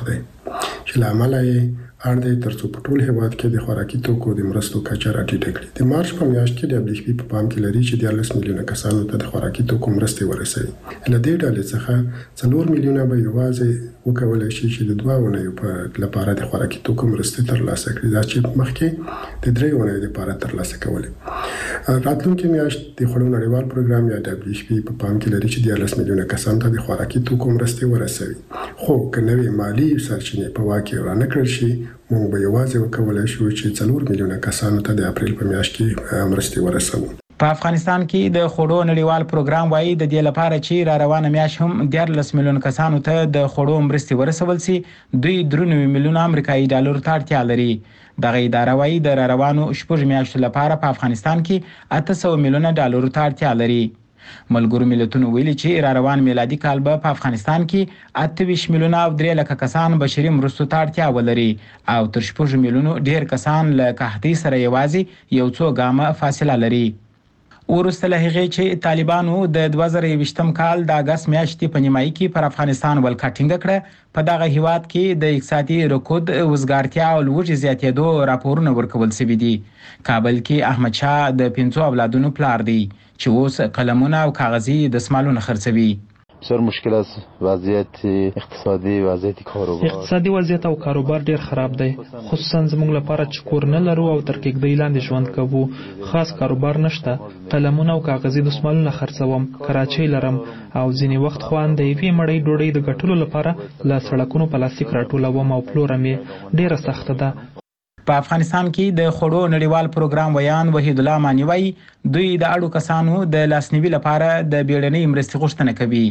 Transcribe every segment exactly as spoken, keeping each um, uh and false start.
مخ دی چې له امله یې اړ دی تر څو په ټول هېواد کې د خوراکي توکو د مرستو کچه راټیټه کړي. د مارچ په میاشت کې ډبلیو ایف پی په پام کې لري چې دیارلس میلیونه کسانو ته د خوراکي توکو مرستې ورسوي. له دې ډلې څخه څلور میلیونه به یوازې وکولی شي چې د دوه اونیو په لپاره د خوراکي توکو مرستې ترلاسه کړي، دا چې مخکې د درې اونیو لپاره ترلاسه کولې. راتلونکې میاشت د خوړو نړیوال پروګرام یا ډبلیو ایف پی په پام کې لري چې دیارلس میلیونه کسانو ته د خوراکي توکو مرستې ورسوي. خو که نوې مالي سرچینې په واک کې ورانه کړل شي، موږ به یوازې وکولای شو چې څلور میلیونه کسانو ته د اپریل په میاشت کې مرستې ورسوو. په افغانستان کې د خوړو نړیوال پروګرام وايي د دې لپاره چې را روانه میاشت هم دیارلس میلیون کسانو ته د خوړو مرستې ورسول سي، دوی درې نوي میلیونه امریکایي ډالر ته اړتیا لري. دغه اداره وايي د را روانو شپږ میاشتو لپاره په افغانستان کې اته سوه میلیونه ډالر ته اړتیا لري. ملګرو ملتونو ویلي چې را روان میلادي کال به په افغانستان کې اته ویشت میلیونه او درې لکه کسان بشري مرستو ته اړتیا ولري او تر شپږ میلیونو ډیر کسان له قحطۍ سره یوازې یو څو ګامه فاصله لري. وروسته له هغې چې طالبانو د دوه زره یوویشتم کال د اګست میاشتې په نیمایي کې پر افغانستان ولکه ټینګه کړه، په دغه هیواد کې د اقتصادي رکود، وزګارتیا او لوږې زیاتېدو راپورونه ورکول شوي دي. کابل کې احمدشاه د پنځو اولادونو پلار دی چې اوس قلمونه او کاغذي دستمالونه خرڅوي. بسیار مشکل است وضعیت اقتصادي وضعیت کاروبار اقتصادي وضعیت او کاروبار ډیر خراب دی، خصوصا زموږ لپاره چې کور نه لرو او تر کېږدۍ لاندې ژوند کوو. خاص کاروبار نشته، قلمونه او کاغذي دستمالونه خرڅوم، کراچۍ لرم او ځینې وخت خو ان د یوې مړۍ ډوډۍ د ګټلو لپاره له سړکونو پلاستیک راټولوم او پلوره مې ډیره سخته ده. په افغانستان کې د خوړو نړیوال پروګرام ویان وحید الله مانی وایي دوی د اړو کسانو د لاسنیوي لپاره د بیړنۍ مرستې غوښتنه کوي.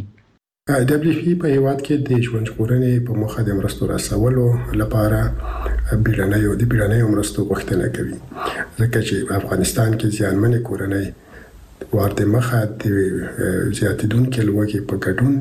ډبلیو ایف پی په هیواد کې د ژوند ژغورنې په موخه د مرستو رسولو لپاره بیړنۍ او د بیړنۍ مرستو غوښتنه کوي، ځکه چې په افغانستان کې زیانمنې کورنۍ ورته مخه د زیاتېدونکې لوږې په ګډون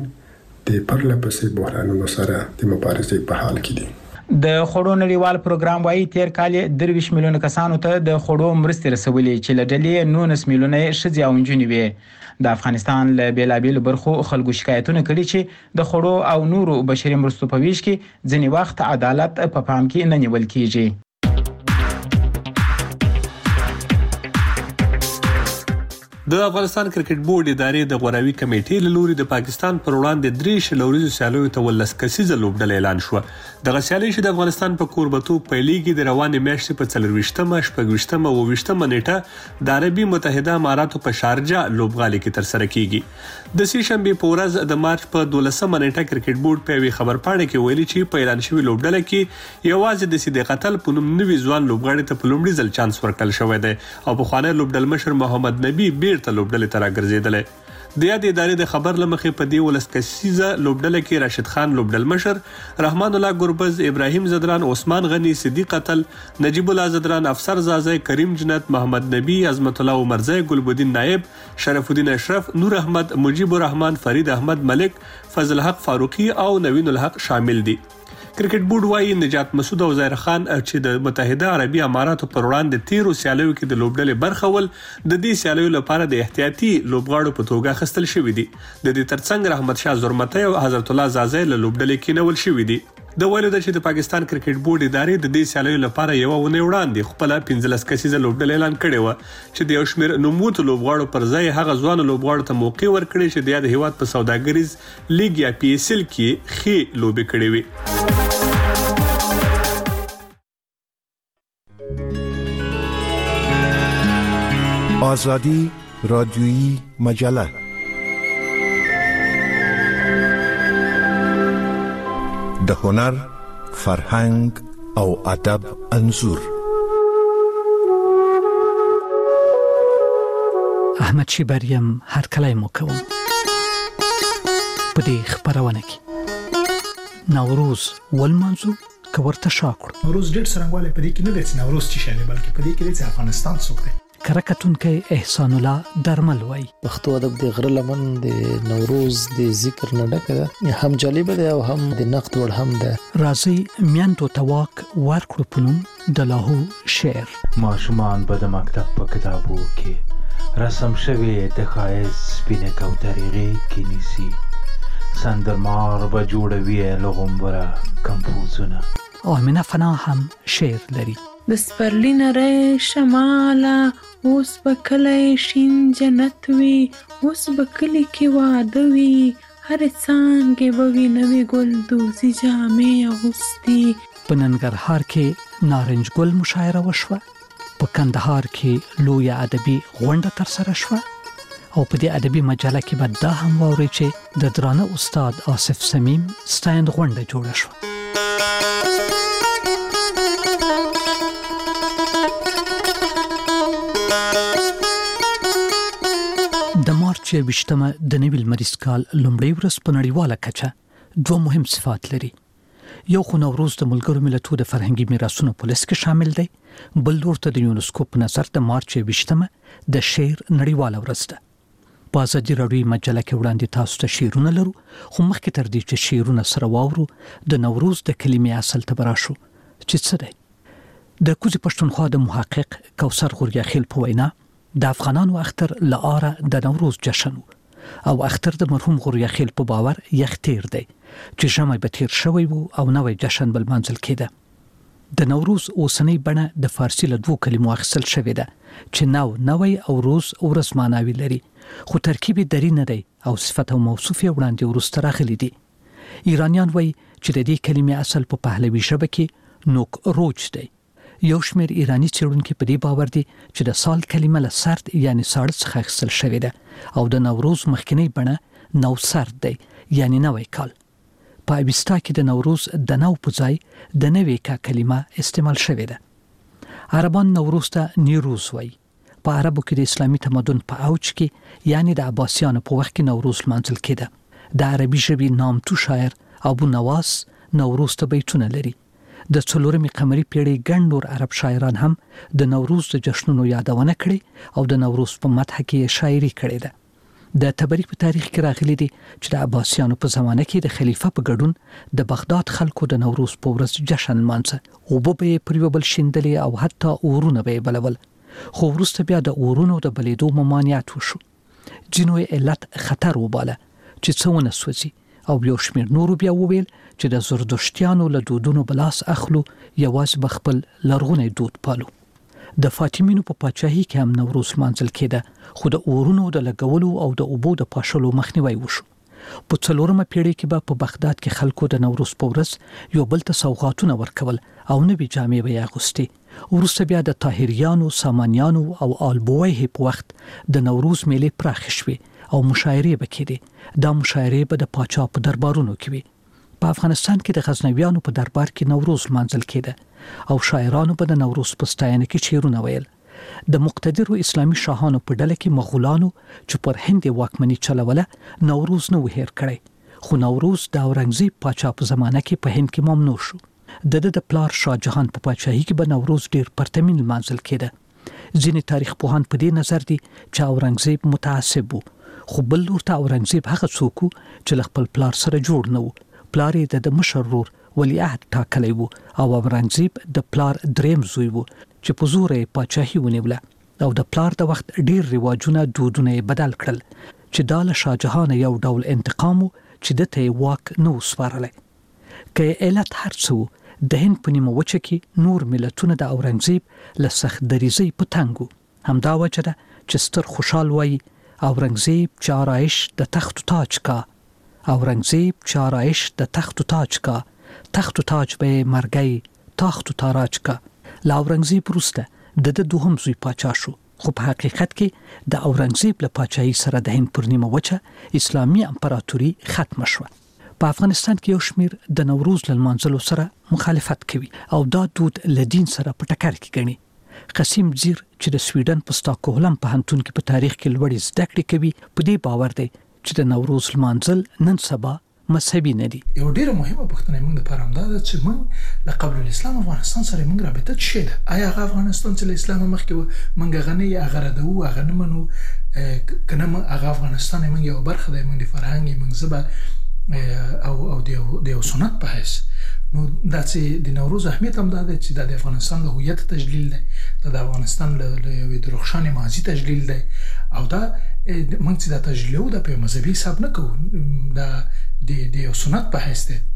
د پرله پسې بحرانونو سره د مبارزې په حال کې دي. د خوړو نړیوال پروګرام وايي تیر کال درویشت میلیونه کسانو ته د خوړو مرستې رسولې چې له ډلې نولس میلیونه ښځې او نجونې وې. د افغانستان له بیلابیلو برخو خلکو شکایتونه کړي چې د خوړو او نورو بشري مرستو په ویش کې ځینې وخت عدالت په پام کې نه نیول کیږي. د افغانستان کرکټ بورډ ادارې د غوراوي کمیټې له لوري د پاکستان پر وړاندې درې شلوریزو سیالیو ته ولس کسیزه لوبډله اعلان شو. دغه سیالي چې د افغانستان په کوربتوب پیلېږي د روانې میاشتې په څلرویشتمه، شپږویشتمه او اوویشتمه نیټه د عربي متحده اماراتو په شارجه لوبغالي کې ترسره کیږي. د سې شنبې په ورځ د مارچ په دولسمه نیټه کرکټ بورډ په یوې خبرپاڼه کې ویلي چې په اعلان شوي لوبډله کې یوازې د صدیق اتل په نوم نوي ځوان لوبغاړي ته په لومړي ځل چانس ورکړل شوی دی او پخوانی لوبډلمشر محمد نبی بیرته لوبډلې ته راګرځېدلی. د یادې ادارې د خبر له مخې په دې ولس کسیزه لوبډله کې راشد خان لوبډلمشر، رحمان الله ګربز، ابراهیم زدران، عثمان غنی، صدیق اتل، نجیب الله زدران، افسر زازی، کریم جنت، محمد نبی، عظمت الله عمرزی، ګلبدین نائب، شرف الدین اشرف، نور احمد، مجیب الرحمن، فرید احمد ملک، فضل حق فاروقی او نوین الحق شامل دي. کرکټ بورډ وايي نجات مسعود او زهیر خان چې د متحده عربي اماراتو پر وړاندې تیرو سیالیو کې د لوبډلې برخه ول د دې سیالیو لپاره د احتیاطي لوبغاړو په توګه اخیستل شوي دي. د دې ترڅنګ رحمت شاه زرمتی او حضرت الله زازی له لوبډلې کېنول شوي دي. د ویلو ده چې د پاکستان کرکټ بورډ ادارې د دې سیالیو لپاره یوه اونۍ وړاندې خپله پنځلس کسیزه لوبډله اعلان کړې وه چې د یو شمېر نوموتو لوبغاړو پر ځای هغه ځوانو لوبغاړو ته موقع ورکړې چې د یاد هیواد په سوداګریز لیګ یا پی ایس ایل کې ښې لوبې کړې وي. آزادی رادیویی مجله د هنر، فرهنګ او ادب انځور. احمد شیبریم هر کله مو کوم په دې خبرونه کې نوروز ولمنځو کورته شاکړ. نوروز ډېر څرنګواله په دې کې نه دی چې نوروز څه شی دی، بلکې په دې کې دی چې افغانستان څوک دی. کرکټونکې احسان الله درمل وای پښتو ادب د غره لمن د نوروز د ذکر نه ډکه ده، هم جالب ده او هم د نقد وړ هم ده. راځي میانتو تواک ورکړو پونم د لاهو شعر. ماشومان به د مکتب په کتابو کې رسم شوی د ښایست سپینې کوترې غېږ کې نیسي، سندرمار به جوړوي له غومبره کمپوز رازونه. او امینه فنا هم شعر لري. د سپرلی نری شماله اوس به کلی شین جنت وي، اوس به کلی کې واده وي، هرې څانګې به وي نوې ګلدوزي جامې اغوستي. په ننګرهار کې نارنج ګل مشاعره وشوه. په کندهار کې لویه ادبي غونډه ترسره شوه. او په دې ادبي مجله کې به دا هم واورئ چې د درانه استاد آصف صمیم ستایند غونډه جوړه شوه. د مارچ یوویشتمه د نوي لمریز کال لومړۍ ورځ په نړیواله کچه دوه مهم صفات لري. یو خو نوروز د ملګرو ملتونو د فرهنګي میراثونو په لیست کې شامل دی، بل لور ته د یونسکو په نظر د مارچ یوویشتمه د شعر نړیواله ورځ ده. په ازادي راډیو مجله کې وړاندې تاسو ته شعرونه لرو، خو مخکې تر دې چې شعرونه سره واورو د نوروز د کلمې اصل ته براشو چې څه دی. د کوزي پښتونخوا د محقق کوثر غوریاخیل په وینا د افغانانو اختر لاره د نوروز جشن او اختر د مرحوم غوریاخیل په باور یخ تیر دی چې ژمی به تیر شوی وو او نوی جشن بل منځل کېده. د نوروز اوسنۍ بڼه د فارسی له دوو کلمو اخیستل شوې ده چې نو نوی او روز ورځ معناوي لري، خو ترکیب یې دری نه دی او صفت او موصوف یې وړاندې وروسته راغلي دي. ایرانیان وایي چې د دې کلمې اصل په پهلوي ژبه کې نوک روج دی. یو شمېر ایرانی څېړونکي په دې باور دي چې د سال کلمه له سرد یعنی ساړه څخه اخیستل شوې ده او د نوروز مخکینی بڼه نو سرد دی یعنی نوی کال. په اویستا کې د نوروز د نو په ځای د نوې کا کلمه استعمال شوې ده. عربان نوروز ته نیروز وایي. په عربو کې د اسلامي تمدن په اوج کې یعنی د عباسیانو په وخت کې نوروز لمانځل کېده. د عربي ژبې نامتو شاعر ابو نواس نوروز ته بیتونه لري. د څلورمې قمري پیړۍ ګڼ نور عرب شاعران هم د نوروز د جشنونو یادونه کړې او د نوروز په مدح کې شاعري کړې ده. د تبریک په تاریخ کې راغلي دي چې د عباسیانو په زمانه کې د خلیفه په ګډون د بغداد خلکو د نوروز په ورځ جشن لمانځه. اوبه به یې پر یوه بل شیندلې او حتی اورونه به یې بلول، خو وروسته بیا د اورونو د بلیدو ممانعت وشو. ځینو یې علت خطر وباله چې څه ونه سوځي او یو شمېر نورو بیا وویل چې د زردشتیانو له دودونو بلاس اخلو یوازې به خپل لرغونی دود پالو. د فاطمینو په پاچاهۍ کې هم نوروز لمانځل کېده، خو د اورونو د لګولو او د اوبو د پاشلو مخنیوی وشو. په څلورمه پیړۍ کې به په بغداد کې خلکو د نوروز په ورځ یو بل ته سوغاتونه ورکول او نوې جامې به یې اغوستې. وروسته بیا د طاهریانو، سامانیانو او آلبویه په وخت د نوروز میلې پراخې شوې او مشاعرې به کېدې. دا مشاعرې به د پاچا په دربارونو کې وي. په افغانستان کې د غزنویانو په دربار کې نوروز لمانځل کېده او شاعرانو به د نوروز په ستاینه کې شعرونه ویل. د مقتدرو اسلامي شاهانو په ډله کې مغولانو چې پر هند واکمني چلوله نوروز نه و هیر کړی، خو نوروز د اورنګزیب پاچا په زمانه کې په هند کې ممنوع شو. د د پلار شاه جهان په پاچاهۍ کې به نوروز ډیر پرتمین لمانځل کېده. ځینې تاریخ پوهان په دې نظر دي چې اورنګزیب متعصب و، خو بل لور ته اورنګزیب هغه څوک و چې له خپل پلار سره جوړ نه و. پلار یې د مشر ورور ولیعهد ټاکلی و او اورنګزیب د پلار دریم زوی و چې په زور یې پاچاهي ونیوله او د پلار د وخت ډیر رواجونه دودونه یې بدل کړل چې دا له شاه جهان یو ډول انتقام و چې دته یې واک نه وسپارلی. که علت هر څه د هند په نیمه وچه کې نور ملتونه د اورنګزیب له سخت دریځۍ په تنګ و. همدا وجه ده چې ستر خوشحال وایي اورنګزیب چې آرایش د تخت و تاج کا، اورنګزیب چې آرایش د تخت و تاج کا، تخت و تاج به مرګی تاخت و تاراج کا. له اورنګزیب وروسته د د دوهم زوی پاچا شو، خو په حقیقت کې د اورنګزیب له پاچاهۍ سره د هند پر نیمه وچه اسلامي امپراتوري ختمه شوه. په افغانستان کې یو شمېر د نوروز له لمانځلو سره مخالفت کوي او دا دود له دین سره په ټکر کې ګڼي. قسیم زیر چې د سویډن په ستاکهولم پوهنتون کې په تاریخ کې لوړې زده کړې کوي، په دې باور دی چې د نوروز لمانځل نن سبا مذهبي نه دي. یو ډیره مهمه پوښتنه موږ لپاره همدا ده چې موږ له قبل الاسلام افغانستان سره موږ رابطه څه شي ده؟ آیا هغه افغانستان چې له اسلام مخکې و موږ هغه نه هغه ردو هغه نه منو که نه هغه افغانستان موږ یو برخه ده، موږ د فرهنګ موږ ژبه او او د یو سنت په حیث نو دا چې د نوروز اهمیت هم دا ده چې دا د افغانستان له هویت تجلیل ده، دا د افغانستان له یوې د روښانې ماضي تجلیل ده او دا موږ چې دا تجلیل و دا په مذهبي حساب نه کوو، دا د یو سنت په حیث ده.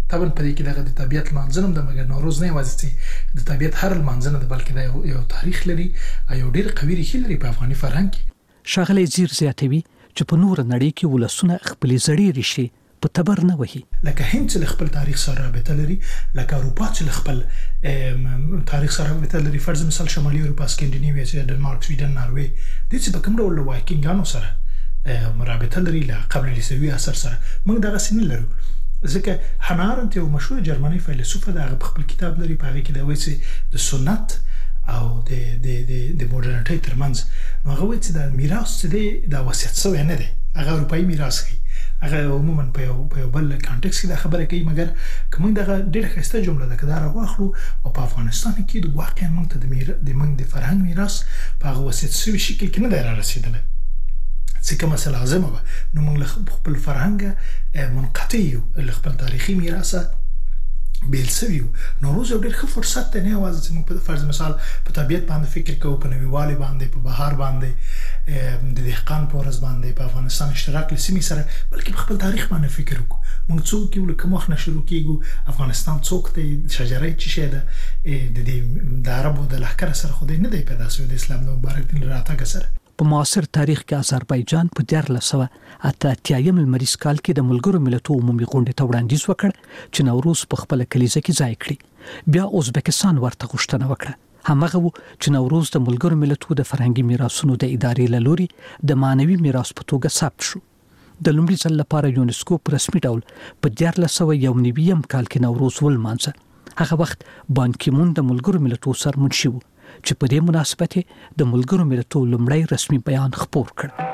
طبعا په دې کې دغه د طبیعت لمانځنه د مګر نوروز نه یوازې د طبیعت هر لمانځنه د بلکې د یو تاریخ لري او یو ډیر قوي ریښې لري په افغاني فرهنګ کې. ښاغلی زیر زیاتوي چې په نور نړۍ کې ولسونه خپل زړې ریښې په تبر نه وهي. لکه هند چې خپل تاریخ سره رابطه لري، لکه اروپا چې خپل تاریخ سره رابطه لري، فرض مثال شمالي اروپا، سکینډینیویا چې ډنمارک، سویډن، ناروې د څه په کوم ډول وایکینګانو سره مرابطه لري له قبل عیسوي عصر سره. موږ دغه سن لرو ځکه هانا آرنت یو مشهور جرمني فیلسوف د خپل کتاب لري په هغه کې د وایي د سنت او د د د د مدرنټۍ ترمنځ نو هغه وایي چې د میراث چې د وصیت سوی نه دی، هغه اروپایي میراث دی، هغه عموما په یو په یو بل کانټکست کې دا خبره کوي. مګر کوم دغه ډېر ښایسته جمله ده که دا راواخلو او په افغانستان کې د واقعا موږ ته د د موږ د فرهنګ میراث په هغه وصیت سوي شکل کې نه دی را رسېدلی ځکه مسله لازمه وه. نو موږ له خپل فرهنګه منقطع یو، له خپل تاریخي میراثه بیل سوي یو. نوروز یو ډېر ښه فرصت دی، نه یوازې چې موږ په فرض مثال په طبیعت باندې فکر کوو، په نویوالي باندې، په بهار باندې، د دهقان په ورځ باندې، په افغانستان اشتراک له سیمې سره، بلکې په خپل تاریخ باندې فکر وکړو. موږ څوک یو، له کوم وخت نه شروع کېږو، افغانستان څوک دی، شجره یې څه شی ده، د دې د عربو د لښکر سره خو دی نه دی پیدا سوی د اسلام د مبارک دین له راتګه سره. په معاصر تاریخ کې آذربایجان په دیارلس سوه اته اتیایم لمریز کال کې د ملګرو ملتونو عمومي غونډې ته وړاندیز وکړ چې نوروز په خپل کلیزه کې ځای کړي. بیا ازبکستان ورته غوښتنه وکړه، همغه و چې نوروز د ملګرو ملتونو د فرهنګي میراثونو د ادارې له لوري د معنوي میراث په توګه ثبت شو. د لومړي ځل لپاره یونسکو په رسمي ډول په دیارلس سوه یو نوي کال کې نوروز ولمانځه. هغه وخت بان کی مون د ملګرو ملتونو سرمنشي و چې په دې مناسبت د ملګرو ملتونو لومړی رسمي بیان خپور کړ.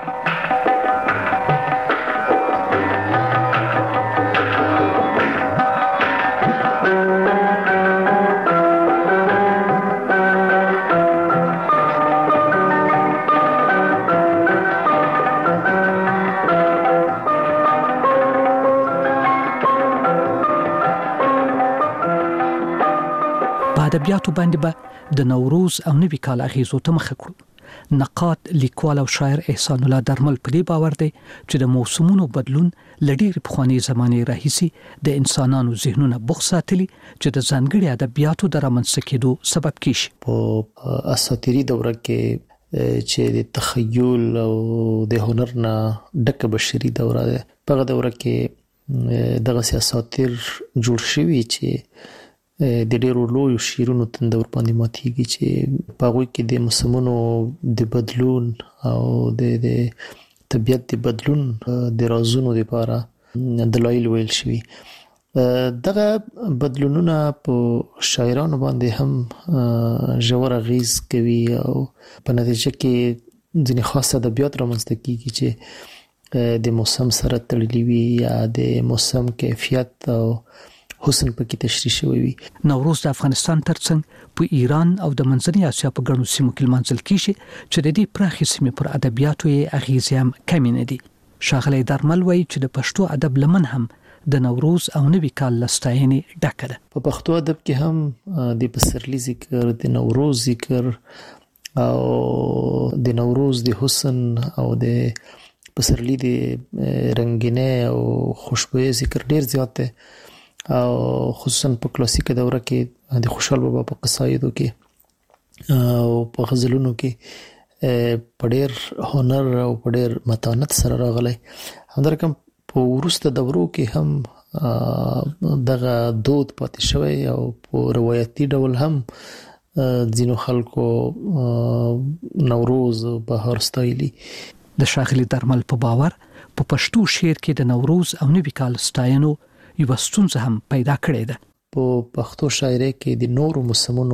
ادبیاتو باندې به د نوروز او نوي کال اغیزو ته مخه کړو. نقاد، لیکوال او شاعر احسان الله درمل په دې باور دی چې د موسمونو بدلون له ډېرې پخوانۍ زمانې راهیسې د انسانانو ذهنونه بوخت ساتلي چې د ځانګړي ادبیاتو د رامنځته کېدو سبب کیږي. په اساطیري دوره کې چې د تخیل او د هنر نه ډکه بشري دوره ده، په هغه دوره کې دغه اساطیر جوړ شوي چې د ډېرو لویو شعرونو تندور باندې ماتېږي چې په هغوی کې د موسمونو د بدلون او د د طبیعت د بدلون د رازونو لپاره دلایل ویل شوي. دغه بدلونونه په شاعرانو باندې هم ژور اغیز کوي او په نتیجه کې ځینې خاص ادبیات رامنځته کېږي چې د موسم سره تړلي وي یا د موسم کیفیت او حسن پکې تشریح شوی وي. نوروز د افغانستان ترڅنګ په ایران او د منځنۍ اسیا په ګڼو سیمو کې لمانځل کیږي چې د دې پراخې سیمې پر ادبیاتو یې اغیزې هم کمې نه دي. ښاغلی درمل وایي چې د پښتو ادب لمن هم د نوروز او نوي کال له ستاینې ډکه ده. په پښتو ادب کې هم د پسرلي ذکر، د نوروز ذکر او د نوروز د حسن او د پسرلي د رنګینۍ او خوشبویۍ ذکر ډیر زیات دی، او خصوصا په کلاسیکه دوره کې د خوشحال بابا په قصایدو کې او په غزلونو کې په ډېر هنر او په ډېر متانت سره راغلی. همدارنګه په وروسته دورو کې هم دغه دود پاتې شوی او په روایتي ډول هم ځینو خلکو نوروز او بهار ستایلي. د ښاغلي درمل په باور په پښتو شعر کې د نوروز او نوي کال ستاینو یوه ستونزه هم پیدا کړې ده. په پښتو شاعرۍ کې د نورو موسمونو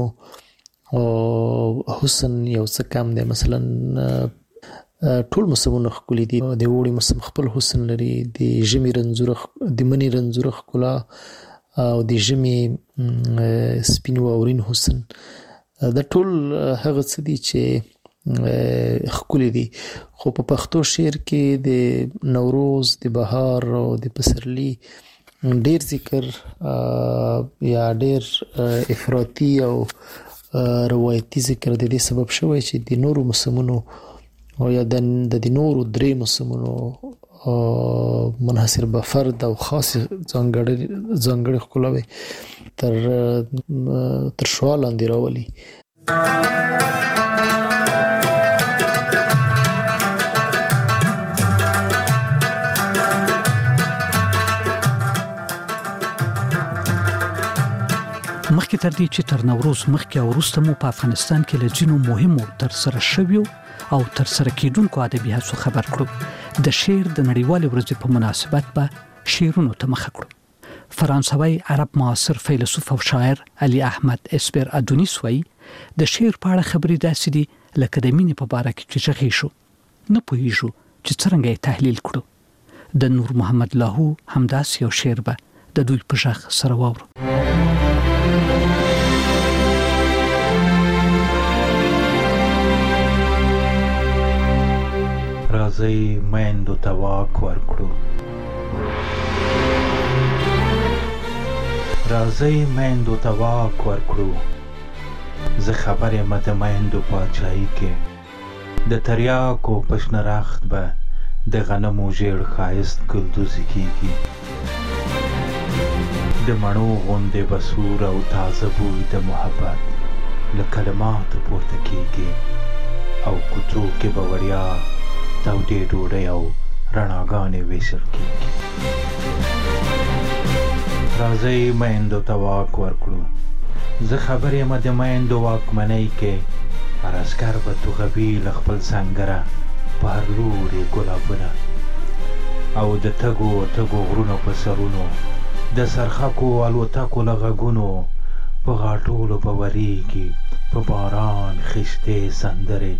حسن یو څه کم دی. مثلا ټول موسمونه ښکلي دي، د اوړي موسم خپل حسن لري، د ژمي رنځوره، د مني رنځوره ښکلا او د ژمي سپین واورین حسن، دا ټول هغه څه دي چې ښکلي دي. خو په پښتو شعر کې د نوروز، د بهار او د پسرلي ډیر ذکر یا ډیر افراطي او روایتي ذکر د دې سبب شوی چې د نورو موسمونو او یا د د نورو درې موسمونو منحصر به فرد او خاص ځانګړي ځانګړي ښکلاوي تر تر شوا لاندې راولي. مخکې تر دې چې تر نوروز مخکې او وروسته مو په افغانستان کې له ځینو مهمو ترسره شویو او ترسره کېدونکو ادبي هڅو خبر کړو. د شعر د نړیوالې ورځې په مناسبت به شعرونو ته مخه کړو. فرانسوي عرب معاصر فیلسوف او شاعر علي احمد اسپر ادونیس وایي د شعر په اړه خبرې داسې دي لکه د مینې په باره کې چې غږی شو نه پوهیږو چې څرنګه یې تحلیل کړو. د نور محمد لاهو همداسې یو شعر به د دوی په غږ سره واورو. راځئ میندو ته واک ورکړو، راځئ میندو ته واک ورکړو، زه خبر یم د میندو پاچاهي کې د تریاکو په شنه رخت به د غنمو ژیړ ښایست ګلدوزي کېږي. د مڼو غوندې به سور او تازه بوی د محبت له کلماتو پورته کېږي او کوڅو کې به وړیا تودې ډوډۍ او رڼاګانې ویشل کېږي. راځئ میندو ته واک ورکړو، زه خبر یم د میندو واکمنۍ کې هر عسکر به توغوي له خپل سنګره په هر لوري ګلابونه او د تګو تګو غرونو په سرونو د سرخکو الوتکو له غږونو په غاټولو به ورېږي په باران خیشتې سندرې.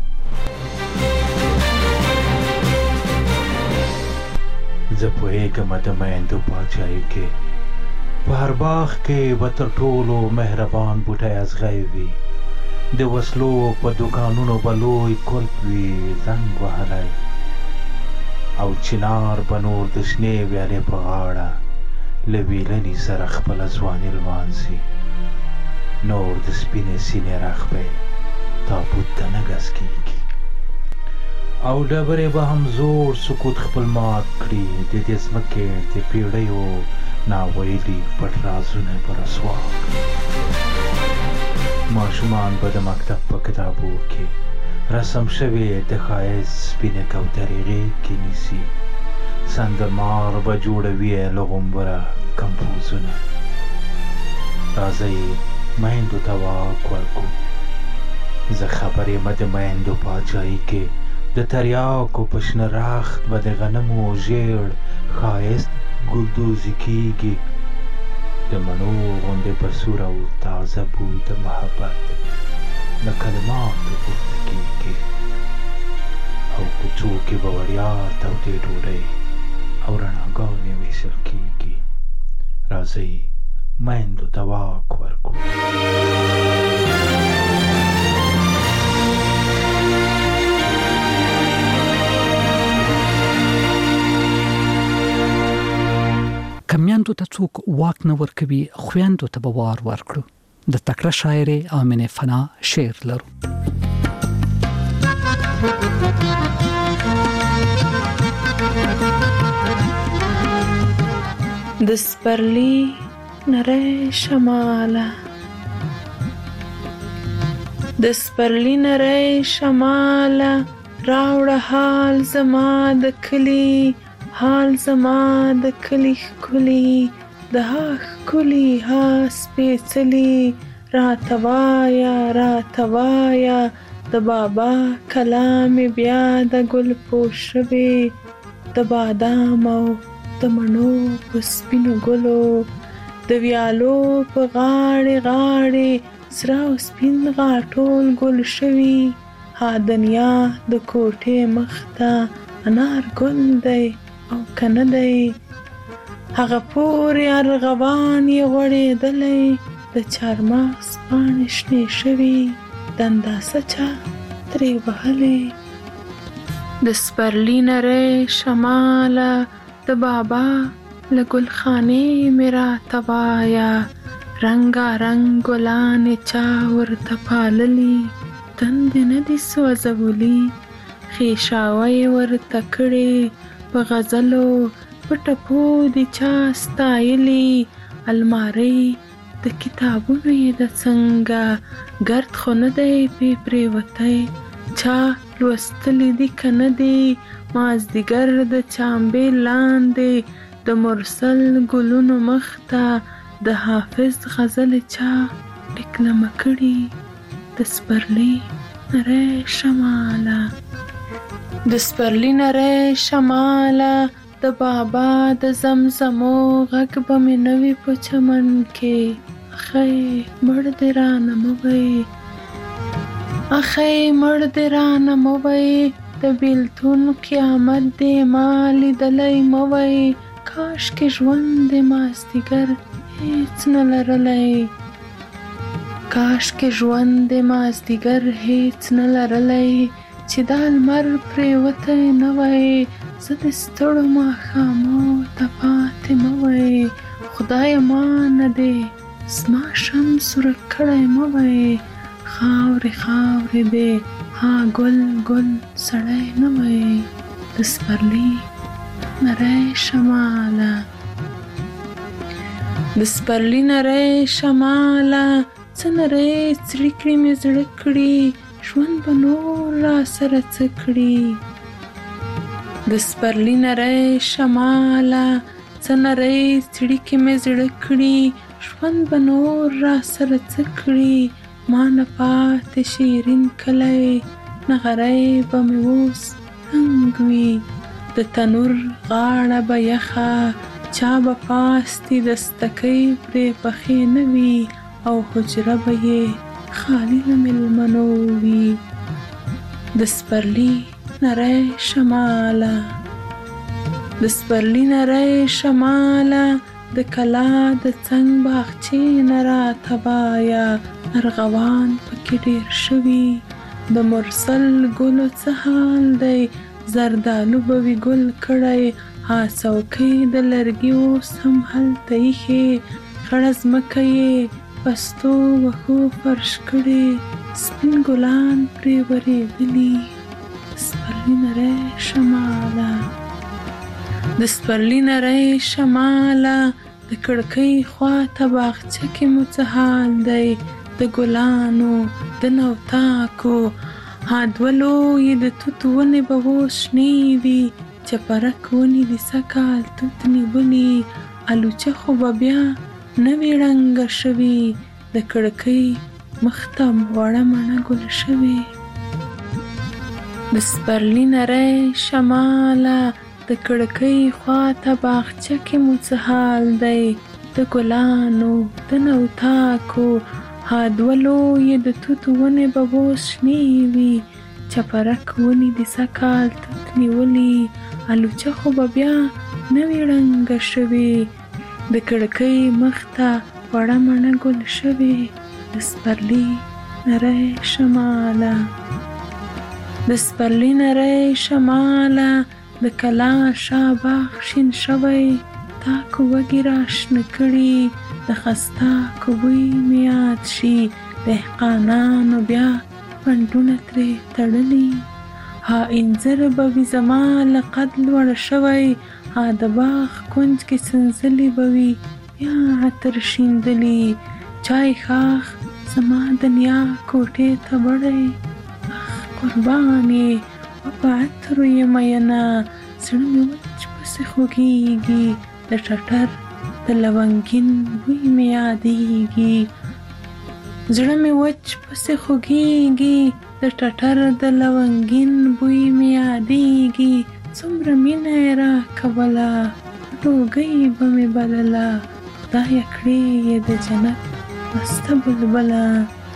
زه پوهېږم د میندو پاچاهي کې په هر باغ کې به تر ټولو مهربان بوټی ازغی وي، د وسلو په دوکانونو به لوی کلپ وي زنګ وهلی او چنار به نور د شنې ویالې په غاړه له ویلنې سره خپله ځواني لمانځي، نور د سپینې سینې رخ به تابوت ته نه ګز کېږي او ډبرې به هم زوړ سکوت خپل مات کړي، د دې ځمکې د پیړیو ناویلي پټ رازونه به رسوا کړي. ماشومان به د مکتب په کتابو کې رسم شوې د ښایست سپینې کوترې غېږ کې نیسي، سندرمار به جوړوي له غومبره کمپوزونه. راځئ میندو ته واک ورکړو، زه خبر یم د میندو پاچاهي کې د تریاکو په شنه رخت به د غنمو ژیړ ښایست ګلدوزي کېږي، د مڼو غوندې به سور او تازه بوی د محبت له کلماتو پورته کېږي او کوڅو کې به وړیا تودې ډوډۍ او رڼاګانې ویشل کېږي. راځئ میندو ته واک ورکړو. که میندو ته څوک واک نه ورکوي خویندو ته به وار ورکړو. د تکړه شاعرې آمنه فنا شعر لرو. د سپرلی نری شماله د سپرلی نری شماله راوړه حال زما د کلی، حال زما د کلی ښکلي، د ها ښکلي ها سپېڅلي، راته وایه راته وایه د بابا کلام بیا د ګل پوش شوې، د بادام او د مڼو په سپینو ګلو، د ویالو په غاړې غاړې سره او سپین غاټول ګل شوي، ها دنیا د کوټې مخ ته انار ګل دی او کنه دی، هغه پورې ارغوان یې غوړېدلی، د چارمغز پاڼې شنې شوي، د انداسه چا ترې وهلې. د سپرلی نری شماله د بابا له ګلخانې مې راته وایه، رنګارنګ ګلانې چا ورته پاللي، تندې نه دي سوځولي، ښېشاوه یې ورته کړې په غزلو په ټپو د چا ستایلی المارۍ د کتابونو یې د څنګه ګرد خو نه دی پې پرېوتی چا لوستلی دي که نه دي مازدیګر د چامبې لاندې د مرسل ګلونو مخ ته د حافظ غزل چا ډکلمه کړي د سپرلي نری شماله د سپرلي نری شماله د بابا د زمزمو غږ به مې نه وي په چمن کې اخی مړ دې رانه مه وی اخی مړ دې رانه مه وی د بیلتون قیامت دې ما لیدلی مه وی کاشکې ژوند دې مازدیګر هیڅ نه لرلی کاشکې ژوند دې مازدیګر هیڅ نه لرلی چې دا لمر پرېوتی نه وی زه د ستړو ماښامو ته پاتې مه وی خدایه ما نه دې زما شمس ورک کړی مه وی خاورې خاورې دې ها ګل ګل سړی نه وی د سپرلي نری شماله د سپرلي نری شماله څه نری څړیکړې مې زړه کړي ژوند به نور را سره څه کړي د سپرلي نری شماله څه نری څړیکې مې زړه کړي ژوند به نور را سره څه کړي ما نه پاتې شیرین کلی نغری به مې اوس تنګ وي د تنور غاړه به یخه چا به پاستي دستکۍ پرې پخې نه وي او حجره به یې خالي له مېلمنو وي د سپرلي نری شماله د سپرلي نری شماله د کلا د څنګ باغچې نه راته وایه ارغوان پکې ډېر شوي د مرسل ګلو څه حال دی زردالو به وي ګل کړی ها څوکۍ د لرګي اوس هم هلته ایښې خړه ځمکه یې پستو وښو فرش کړې سپین ګلان پرې ورېدلي د سپرلي نری شماله د سپرلي نری شماله د کړکۍ خواته باغچه کې مو څه حال دی د ګلانو د نوتاکو ها دوه لویې د توت ونې به اوس شنې وي چپرک ونې د سږکال توت نیولي الوچه خو به بیا نه وي ړنګه شوي د کړکۍ مخ ته وړه مڼه ګل شوې د سپرلي نری شماله د کړکۍ خواته باغچه کې مو څه حال دی د ګلانو د نوتاکو ها دوه لویې د توت ونې به اوس شنې وي چپرک ونې د سږکال توت نیولي الوچه خو به بیا نه وي ړنګه شوې د کړکۍ مخ ته وړه مڼه ګل شوې د سپرلي نری شماله د سپرلي نری شماله د کلا شا باغ شین شوی تاکو وږي راشنه کړي د خستاکو بوی مې یاد شي دهقانانو بیا پنډونه ترې تړلي ها انځر به وي زما له قد لوړه شوی ها د باغ کونج کې سنځلې به وي بیا عطر شیندلي چای ښاخ زما د نیا کوټې ته وړی اخ قربان یې په عطرو یې مینه زړه مې وچ پسې خوږیږي د ټټر د لونګین بوی مې یادیږي زړه مې وچ پسې خوږیږي د ټټر د لونګین بوی مې یادیږي څومره مینه یې راکوله ډوګۍ به مې بلله خدایه کړې یې د جنت مسته بلبله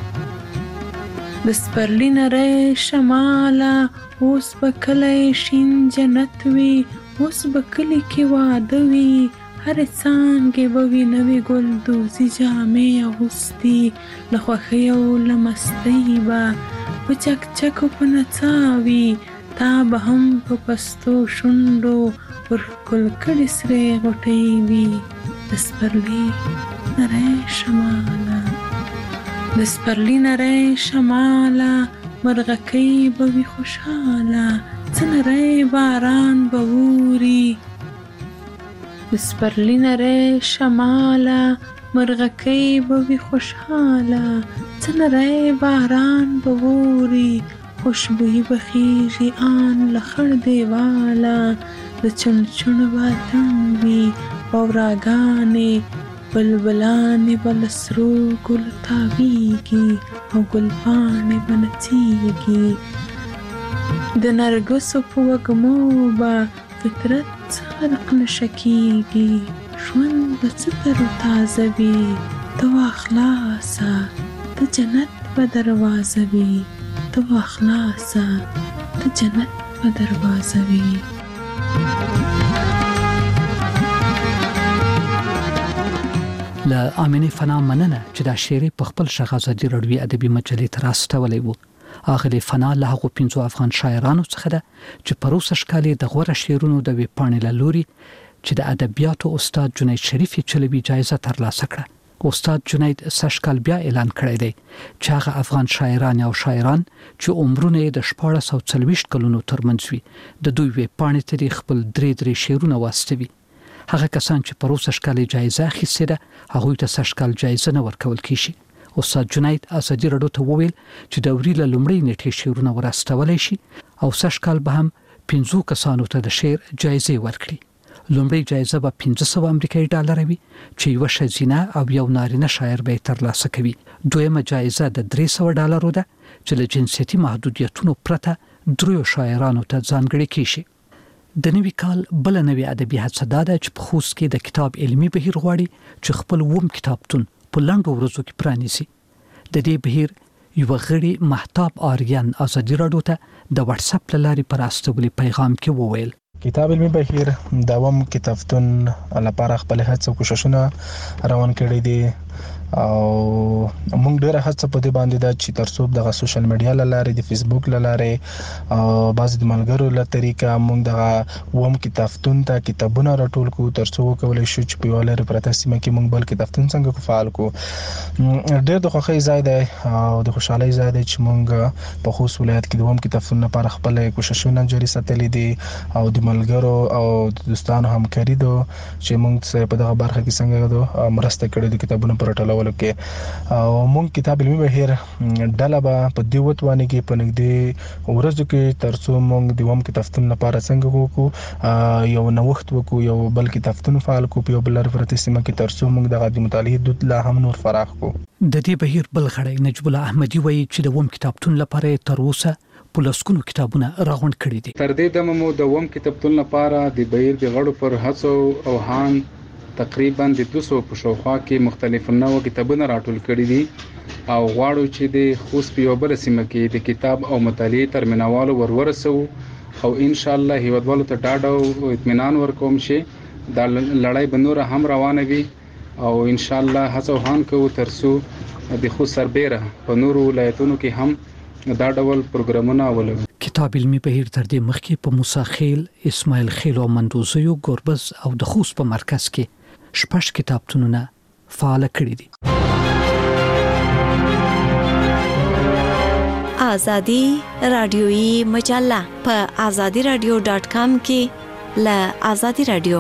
د سپرلي نری شماله اوس به کلی شین جنت وي اوس به کلي کې واده وي هرې څانګې به وي نوې ګلدوزي جامې اغوستي له خوښۍ او له مستۍ به په چکچکو په نڅا وي تا به هم په پستو شونډو ورښکل کړې سرې غوټۍ وي د سپرلي نری شماله د سپرلي نری شماله مرغکۍ به وي خوشحاله څه نری باران به ووري د سپرلي نری شماله مرغکۍ به وي خوشحاله څه نری باران به ووري خوشبویي به خیږي آن له خړ دیواله د چڼچڼ به تڼ وي واوراګانې بلبلانې به له سرو ګلو تاویږي او ګلپاڼې به نڅیږي د نرګسو په وږمو به فطرت خلق نشه کیږي ژوند به څه تر و تازه وي ته واخلاسه د جنت به دروازه وي ته واخلاسه د جنت به دروازه وي. له امینې فنا مننه چې دا شعر په خپل شغ ازادي راډیوي ادبي مجلې تر راستولې وو. اغلی فنا له هغو پنځو افغان شاعرانو څخه ده چې پروسه شکالي د غوړه شعرونو د وی پاڼې لوري چې د ادبیاتو استاد جنید شریفي چلوي جایزه ترلاسه کړه. استاد جنید سشکال بیا اعلان کړی دی چې هغه افغان شاعران او شاعران چې عمرونه د شپږ سوه څلوېښت کلونو ترمنځ وي د دوی وی پاڼې ته خپل درې درې شعرونه واستوي. هغه کسان چې پروسه شکالي جایزه اخیستې ده هغه ته سشکال جایزه نه ورکول کیږي. استاد جنید ازادي راډیو ته وویل چې د وري له لومړۍ نیټې شعرونه ورستولای شي او سشکال به هم پنځو کسانو ته د شعر جایزه ورکړي. لومړی جایزه به پنځه سوه امریکایي ډالر وي چې یو ښځینه او یو نارینه شاعر به ترلاسه کوي. دویمه جایزه د درې سوه ډالرو ده چې له جنسیتي محدودیتونو پرته دریو شاعرانو ته ځانګړي کیږي. د نوي کال بل نوي ادبي هڅه ده چې په خوست کې د کتاب علمي بهیر غواړي چې خپل ووم کتابتون په لنډو ورځو کې پرانیزي. د دې بهیر یو غړي محتاب آریان ازادي راډیو ته د واتس اپ لارې پر استولي پیغام کې وویل کتاب علمي بهیر د ووم کتابتون لپاره خپل هڅه کوششونه روان کړي دي او موږ ډیره هڅه په دې باندې ده چې ترڅو د سوشل میډیا لاره د فیسبوک لاره او بعض د ملګرو له طریقه موږ د ووم کتابتون ته کتابونه راټول کوو ترڅو وکولای شو چې په ولاله پرته سیمه کې موږ بل کتابتون څنګه فعال کوو. ډیر د خوښۍ ځای دی او د خوشحالۍ ځای دی چې موږ په خوست ولایت کې د ووم کتابتون لپاره خپل کوششونه جاري ساتلي دي او د ملګرو او د دوستانو همکاري دو چې موږ سره په دغه برخه کې څنګه مرسته کړې د کتابونو پر ټولولو کې او موږ کتاب علمي بهیر ډله به په دې وتوانه کې په نږدې ورځو کې ترڅو موږ د ووم کتابتون لپاره څنګه وکړو یو نوښت وکړو یو بل کتابتون فعال کړو په یو بل پرته سیمه کې ترڅو موږ د مطالعې دود لا هم نور فراخ کړو. د دې بهیر بل غړی نجیب الله احمدي وایي چې د ووم کتابتون لپاره تر اوسه پولیسکونو کتابونه راغونډ کړي دي. تر دې دمه مو د ووم کتابتون لپاره د بهیر د غړو پر هڅو او هان تقریبا د دوه سوه په شاوخوا کې مختلف نوع کتابونه راټول کړي دي او غواړو چې د خوست په یو بل سیمه کې د کتاب او مطالعې ترمنوالو ورورسو او ان شاء الله هیوادوالو ته ډاډ او اطمینان ورکوم چې دا لړۍ به نور هم روانه وي او ان شاء الله هڅه وهان کوو ترڅو د خوست سربېره په نورو ولایتونو کې هم دا ډول پروګرامونه ولرو. کتاب علمي بهیر تر دې مخکې په موسی خیل، اسماعیل خیل او مندوزیو، ګوربز او د خوست په مرکز کې شپږ کتابتونونه فعال کړي دي. آزادی رادیویی مجله په آزادی رادیو ډاټ کام کې ل آزادی رادیو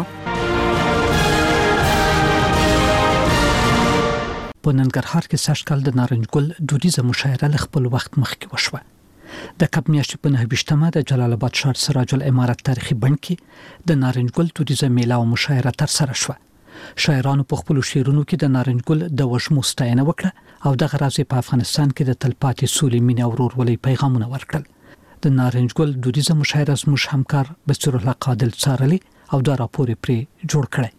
په ننګرهار کې سږکال د نارنج ګل دودیزه مشاعره له خپل وخت مخکې وشوه. د کب میاشتې په نهه ویشتمه د جلال آباد ښار سراج العمارت تاریخي بڼ کې د نارنج ګل دودیزه میله او مشاعره ترسره شوه. شاعرانو په خپل شعرونو کې د نارنج ګل د وژمو ستاینه وکړه او دغه راز په افغانستان کې د تلپاتې سولې مینې او ورورولۍ پیغامونه ورکړل. د نارنج ګل دودیزه مشاعره زموږ همکار بصیر الله قادل څارلې او دا راپور پرې جوړ کړی.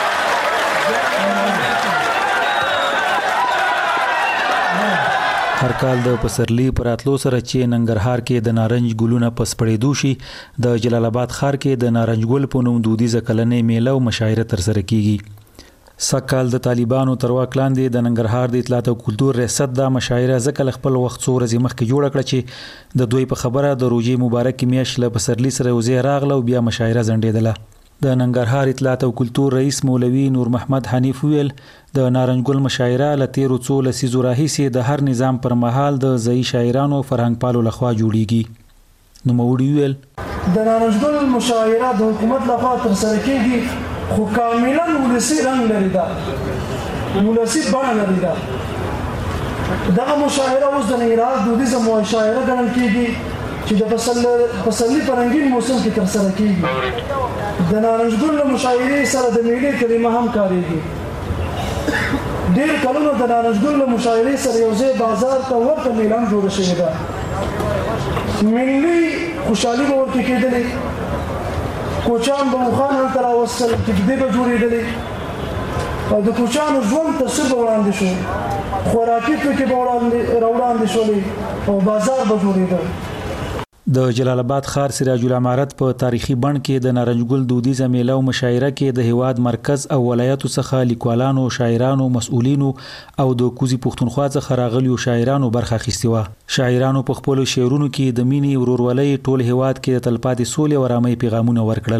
هر کال د پسرلی پر اتلو سره چې ننګرهار کې د نارنج ګلونه پس پړېدو شي د جلال آباد ښار کې د نارنج ګل په نوم دودیزه کلنۍ میله او مشاعره ترسره کیږي. سکهال د طالبانو تر واک لاندې د ننګرهار د اطلاعات او کلتور ریاست د مشاعره ځکه خپل وخت څو ورځې مخکې جوړ کړ چې د دوی په خبره د روژې مبارک میاشت له پسرلی سره وزې راغله او بیا مشاعره ځنډېدله. د ننګرهار اطلاعات او کلتور رئیس مولوي نور محمد حنیف ویل د نارنج ګل مشاعره له تیرو څو لسیزو راهیسې د هر نظام پر مهال د ځایي شاعرانو فرهنګ پالو لخوا جوړیږي. نو موړي ویل د نارنجګل مشاعره د حکومت لخوا ترسره کیږي خو کاملا ولسي رنګ لري دا ولسي بڼه لري دا دغه مشاعره اوس د ننګرهار دودیزه مشاعره ګڼل کیږي چې د پسرلي په رنګین موسم کې ترسره کیږي د نارنجګل له مشاعرې سره د میلې کلمه هم کارېږي ډېر کلونه د نارنجګل له مشاعرې سره یو ځای بازار ته ورته میله هم جوړه شوې ده ملي خوشحالي به ورکې کېدلې کوچیان به مخان هلته راوستل کېږدۍ به جوړېدلې او د کوچیانو ژوند تصویر به وړاندې شو خوراکي توکي به راوړاندې شولې او بازار به جوړېده د جلال آباد ښار سراج العمارت په تاریخي بڼ کې د نارنجګل دودیزه میله او مشاعره کې د هیواد مرکز او ولایتو څخه لیکوالانو، شاعرانو، مسؤلینو او د کوزي پښتونخوا څخه راغلیو شاعرانو برخه اخیستې وه. شاعرانو په خپلو شعرونو کې د مینې، ورورولۍ، ټول هیواد کې د تلپاتې سولې او آرامۍ پیغامونه ورکړل.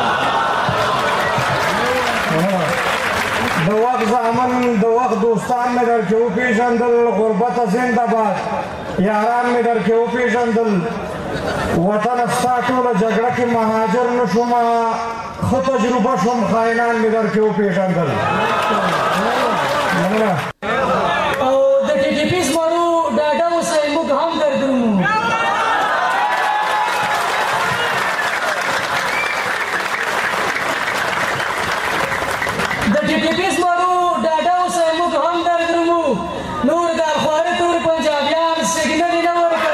د وخت زامن د وخت دوستان مې درکې وپېژندل، غربت زنده‌باد یاران مې درکې وپېژندل، وطن ستا ټوله جګړه کې مهاجر نه شومه، ښه تجربه شوم، خاینان مې درکې وپېژندل. او د ټي ټي پي زمرو ډاډه اوسئ، موږ هم دردرمو. د ټي ټي پي زمرو ډاډه اوسئ، موږ هم دردرمو. نور د الخواري تور پنجابیان سګنل نه ورکړل.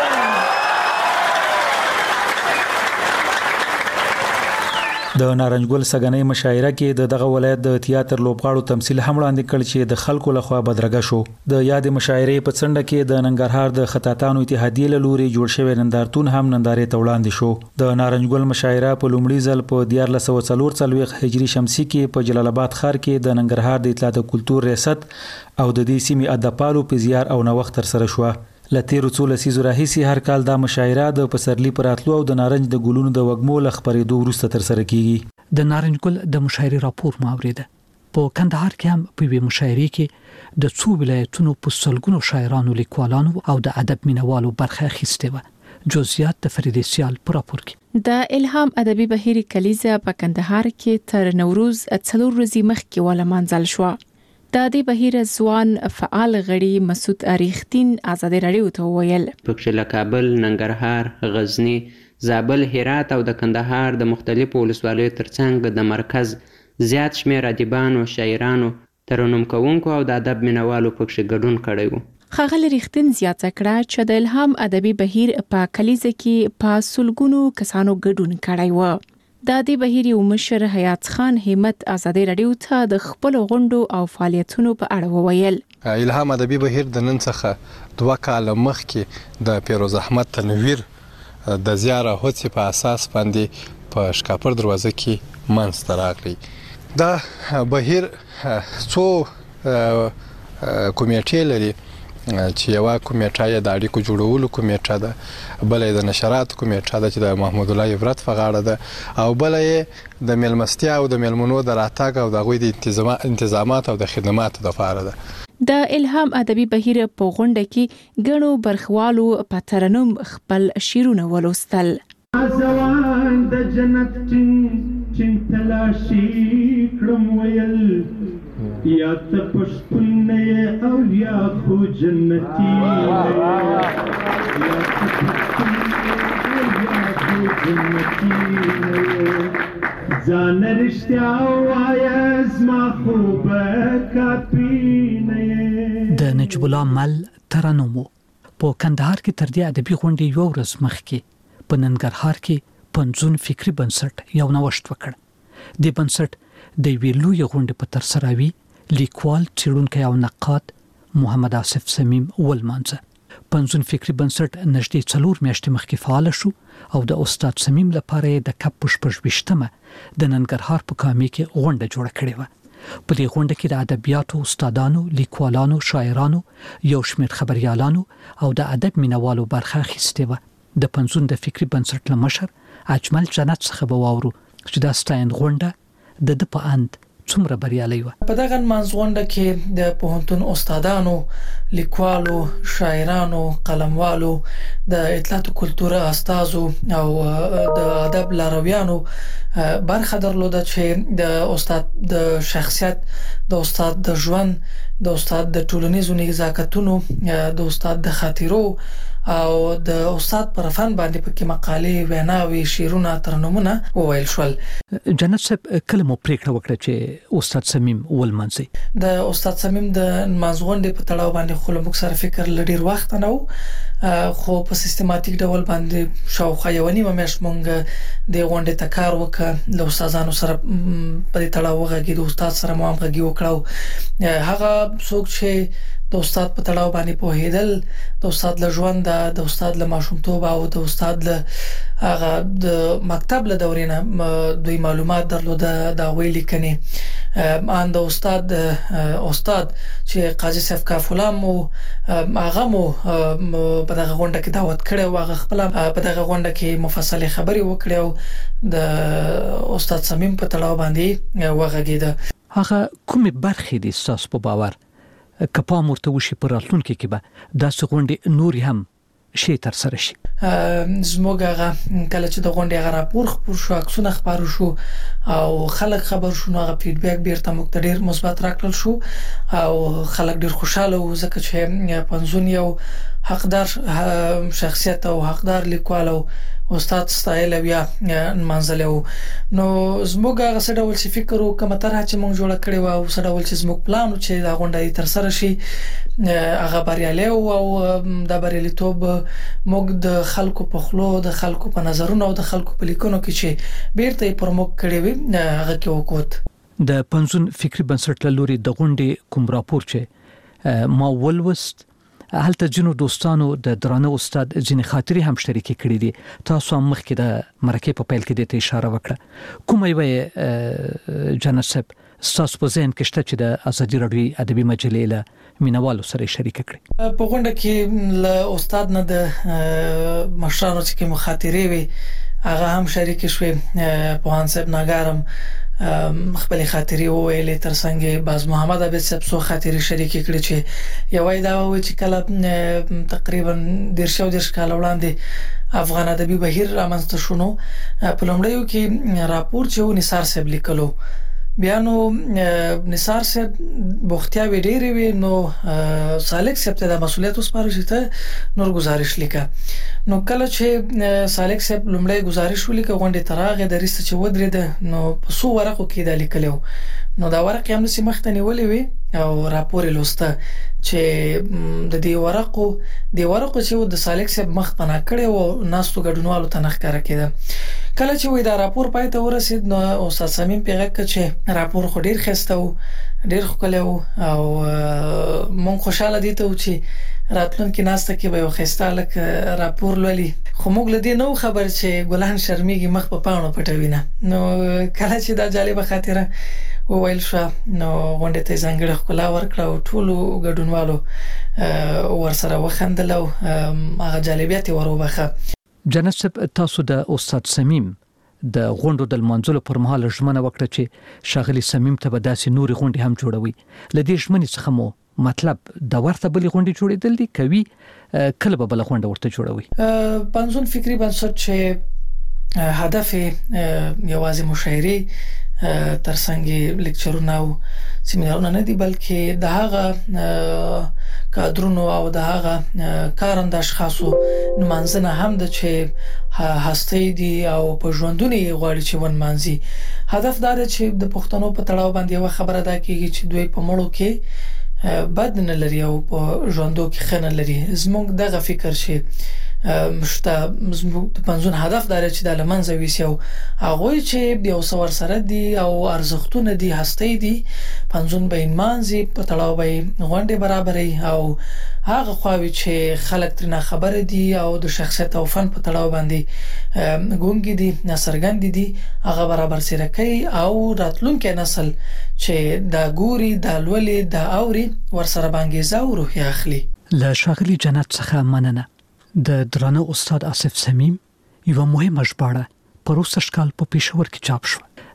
د نارنجګل سګنۍ مشاعره کې د دغه ولایت د تیاتر لوبغاړو تمثيل هم وړاندې کړ چې د خلکو لخوا بدرګه شو. د یاد مشاعرې په څنډه کې د ننګرهار د خطاطانو اتحادیې له لوري جوړ شوی نندارتون هم نندارې ته وړاندې شو. د نارنجګل مشاعره په لومړي ځل په دیارلس سوه څلور څلوېښت هجري شمسي کې په جلال آباد ښار کې د ننګرهار د اطلاعات او کلتور ریاست او د دې سیمې ادبپالو په زیار او نوښت ترسره شوه. له تیرو څو لسیزو راهیسې هر کال دا مشاعره د پسرلي په راتلو او د نارنج د ګلونو د وږمو له خپرېدو وروسته ترسره کیږي. د نارنجګل د مشاعرې راپور ما اوریده. په کندهار کې هم په وی مشاعرې کې د څو ولایتونو په سلګونو شاعرانو، لیکوالانو او د ادب مینوالو برخه اخیستې و. جزئیات د فریدې سیال په راپور کې. د الهام ادبي بهیر کلیزه په کندهار کې تر نوروز څلور ورځې مخکې ولمانځل شو. د دې بهیر ځوان فعال غړي مسعود اریختین آزادي رادیو ته ویل پکې له کابل، ننګرهار، غزنی، زابل، هرات او د کندهار د مختلفو ولسوالیو ترڅنګ د مرکز زیات شمېر ادیبان او شاعرانو، ترنم کوونکو او د ادب مینوالو پکې ګډون کړی و. ښاغلي ریښتین زیاته کړه چې د الهام ادبي بهیر په کلیزه کې په سلګونو کسانو ګډون کړی و. د دې بهیر یو مشر حیات خان همت آزادي رادیو ته د خپل غونډو او فعالیتونو په اړه وویل. الهام ادبي بهیر د نن څخه دوه کاله مخکې د پیروز احمد تنویر د زیاره هڅې په اساس باندې په شکاپر دروازه کې منځته راغلی. دا بهیر څو کمیټې لري چې یو کمیټه یې د اړیکو جوړولو کمیټه ده، بل یې د نشرات کمیټه ده چې د محمود الله عبرت په غاړه ده، او بل یې د میلمستیا او د میلمنو د راتګ او د هغوی د انتظامات او د خدماتو لپاره ده. د الهام ادبي بهیر په غونډه کې ګڼو برخوالو په ترنم خپل شعرونه ولوستل. ځوان د جنت چین تلاشي کړم ویل یا ته پښتون نه او یا خو جنتی یا ته پښتون یا خو جنتی ځان رښتیا وایه زما خوب کاپی نه. د نجیب الله مل ترنم په کندهار کې تر دې ادبي غونډې یو ورځ مخکې په ننګرهار کې پنځون فکری بنسټ یو نوښت وکړ. د بنسټ د ویلو یو غونډې په ترسراوي لیکوال، څېړونکی او نقاد محمد آصف صمیم ولمانځه. پنځون فکری بنسټ نږدې څلور میاشتې مخکې فعال شو او د استاد صمیم لپاره د کپ شپږویشتمه د ننګرهار په کامې کې غونډه جوړه کړې وه. په دې غونډه کې د ادبیاتو استادانو، لیکوالانو، شاعرانو، یو شمېر خبریالانو او د ادب مینوالو برخه اخیستې وه. د پنځون د فکری بنسټ له مشر اجمل جنت څخه به واورو چې دا ستاین غونډه د د په اند څومره بریالي و. په دغه منځغونډه کې د پوهنتون استادانو، لیکوالو، شاعرانو، قلموالو، د اطلاعات او کلتور استادو او د ادب لارویانو برخه درلوده چې د استاد د شخصیت، د استاد د ژوند، د استاد د ټولنیزو نزاکتونو، د استاد د خاطرو او د استاد پر فن باندې پکې مقالې، ویناوي، شعرونه، ترنمونه وویل شول. جنت صاحب کله مو پریکړه وکړه چې استاد صمیم ولمنځي؟ د استاد صمیم د منځغونډې په تړاو باندې خو موږ سره فکر لډیر وخت نه و، خو په سیستماتیک ډول باندې شاوخوا یو نیمه میاشت مونږ د غونډې ته کار وکړ، د استادانو سره په دې تړاو وغږېدو، د استاد سره مو همغږي وکړو. هغه څوک چې د استاد په تړاو باندې پوهیدل، د استاد له ژوند، د استاد له ماشومتوب او د استاد له هغه د مکتب له دورې نه دوی معلومات درلوده، دا ویلي کني ان د استاد استاد چې قاضي صاحب کافولا مو هغه مو په دغه غونډه کې دعوت کړو، هغه خپل په دغه غونډه کې مفصله خبري وکړو د استاد صمیم په تړاو باندې وغږیده. هغه کومه برخه دي تاسو په باور کپا مرته وشي پر راتلونکي کې به دا څنګه نور هم شي تر سره شي؟ زموږ هغه کله چې د غونډې هغه راپور خپور شو، عکسونه خبرو شو او خلک خبر شو، نو هغه فیډبیک بیرته موږ ته ډیر مثبت راکړل شو او خلک ډیر خوشاله وو، ځکه چې پنځون یو حقدار شخصیت او حقدار لیکوال او استاد ستایل بیا منځلو. نو زموږ هغه څه ډول چې فکر وکړو تر هڅه موږ جوړ کړی و او څه ډول چې زموږ پلان و چې دا غونډه تر سره شي هغه بریالي او د بریالیتوب موږ د خلکو په خلو، د خلکو په نظرونو او د خلکو په لیکونو کې چې بیرته پر موږ کړی وي هغه کې وکوت. د پنځون فکری بنسټ لوري د غونډې کوم راپور چې ما ولوست هلته جنو دوستانو د درانه استاد ځینې خاطري هم شریکې کړې دي. تاسو هم مخکې د مرکه په پیل کې د اشاره وکړه، کومه وي جنت صاحب تاسو په ذهن کې شته چې د ازادي راډیو ادبي مجلې له مینوالو سره شریک کړي؟ په غونډه کې له استاد نه د مشرانو چې مخاطرې وي هغه هم شریک شوې. پوهان صاحب ناګارم خپل خاطري وویلې، ترڅنګ باز محمد عبد صاحب سو خاطري شریک کړي چې یوای دا و چې کله تقریبا درشو درش کال وړاندې افغان ادبي بهیر رامنځته شونو، په لومړیو کې راپور چې و نثار صاحب لیکلو، بیا نو نثار صاحب بوختیا وی ډېری وی، نو سالک صاحب ته د مسولیت وسپارل شي ته نور گزارش لیکه. نو کله چې سالک صاحب لومړی گزارش ولیکه غونډه تراغه د ریسته چې ودرېده، نو په سو ورقو کې د لیکلو، نو دا ورق هم نسی مخته نیولې وی او راپور لوسته چې د دې ورقو د ورقو چې د سالک صاحب مخ پنا کړي او ناستو ګډونوالو ته نخکاره کړه. کله چې وې دا راپور پای ته ورسید، نو استاد صمیم پیغه کړ چې راپور خو ډیر خسته و، ډیر خوکله او مونږ خوشاله دي ته چې راتلونکي ناسته کې به یو خسته لک راپور لولي، خو موږ لدی نو خبر چې ګلان شرمېږي مخ په پاڼو پټوینه. نو کله چې دا جالبه خاطره وویل شو، نو غونډه ته څنګه خپل ورکړه او ټولو ګډونوالو ورسره وخندل او هغه جالبیت وروبخه. جنت صاحب تاسو د استاد صمیم د غونډو د منځلو پر مهال ژمنه وکړه چې شاغلی صمیم ته به داسې نور غونډې هم جوړوي. لدې ژمنې څخه مو مطلب د ورته بلې غونډې جوړېدل دي کوي کله به بل غونډه ورته جوړوي؟ پنځون فکری بنسټ چې هدف یوازې مشاعري ترڅنګ لیکچرونه او سیمینارونه نه دي، بلکې د هغه کادرونو او د هغه کارند اشخاصو نمانځنه هم د چې هستي دي او په ژوندونی غواړي چې ون مانځي. هدف دا دی چې د پښتنو په تړاو باندې یو خبره ده کیږي چې دوی په مړو کې بد نه لري او په ژوندو کې خنه لري. زموږ دغه فکر شي مشته زموږ د پنځون هدف دا چې د لمنځه ویسي او هغه چې یو څور سره دي او ارزښتونه دي هستي دي پنځون به مانځي په تړاو به غونډه برابرې او هغه خواوي چې خلک ترنه خبره دي او د شخصیت او فن په تړاو باندې ګونګي دي نسرګند دي هغه برابر سره کوي او راتلونکي نسل چې دا ګوري دا لولي دا اوري ورسره باندې زاو روح اخلي. له شاغلي جنت څخه مننه. د درانه استاد آصف صمیم یو مهمه ژباړه پروسه شکال په پېښور کې چاپ شو.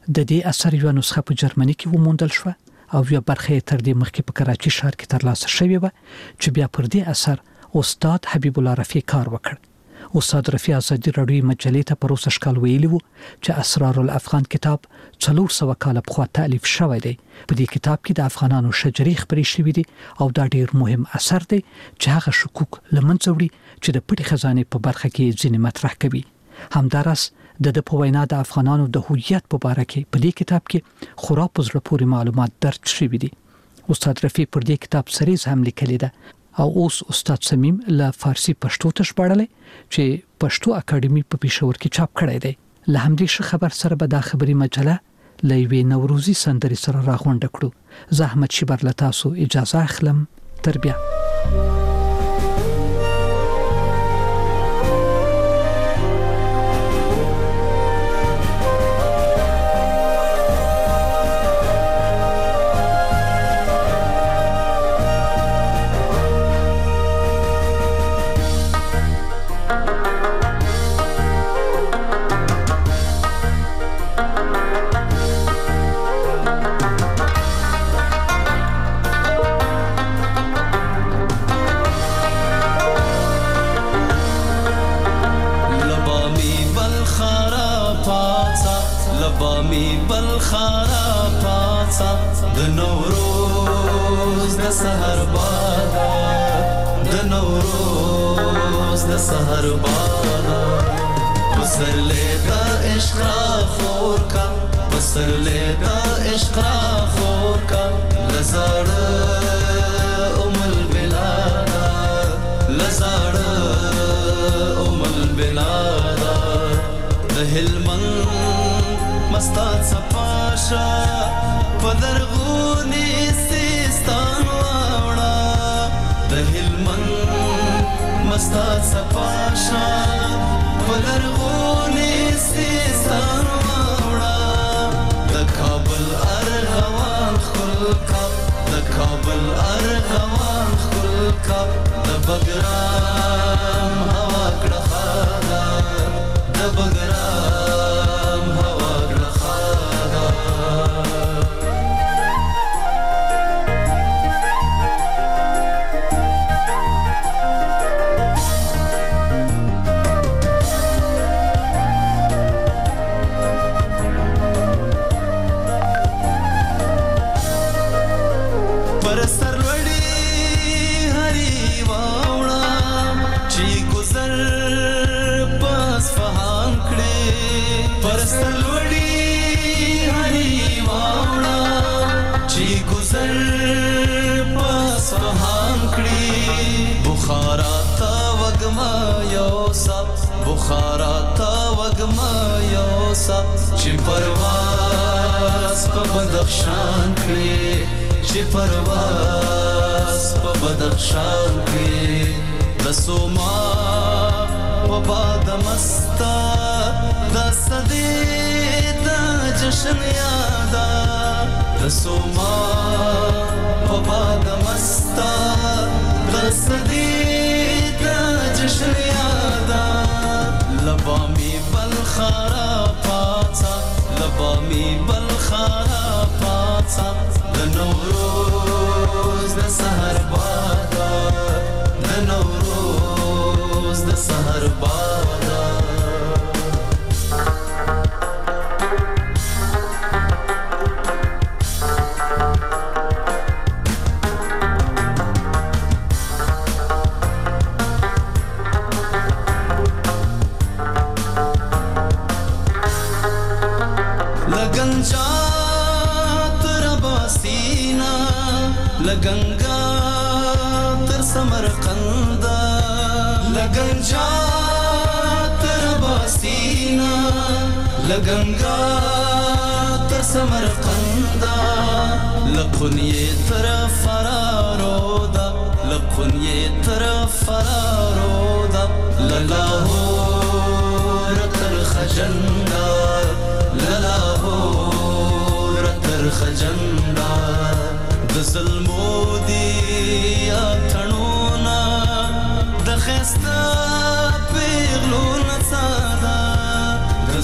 د دې اثر یو نسخه په جرمني کې وموندل شو او یو برخه تر دې مخکې په کراچي ښار کې ترلاسه شوې و چې بیا پر دې اثر استاد حبیب الله رفیع کار وکړ. استاد رفیع ازادي راډیو مجلې ته پر اوسه شکل ویلی وو چې اسرار الافغان کتاب څلور سوه کال پخوا تالیف شوی دی. په دې کتاب کې د افغانانو شجري خبرې شوې دي او دا ډیر مهم اثر دی چې هغه شکوک لمنځه وړي چې د پټي خزانه په برخه کې ځینې مطرح کوي. همدارس د د په وینا د افغانانو د هویت په اړه کې په دې کتاب کې خورا په زړه پورې معلومات درج شوي دي. استاد رفیع پر دې کتاب سریز هم لیکلی ده او اوس استاد سمیم له فارسی پښتو ته ژباړلی چې پښتو اکیډمي په پېښور کې چاپ کړی دی. له همدې ښه خبر سره به دا خبري مجله له یوې نوروزي سندرې سره راغونډه کړو. زه احمد شیبر له تاسو اجازه اخلم. تر بیا.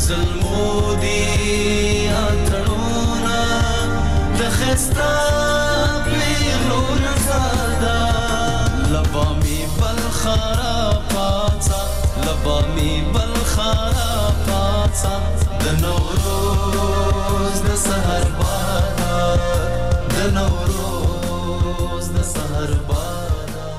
زلمو دي اتړونه د خستا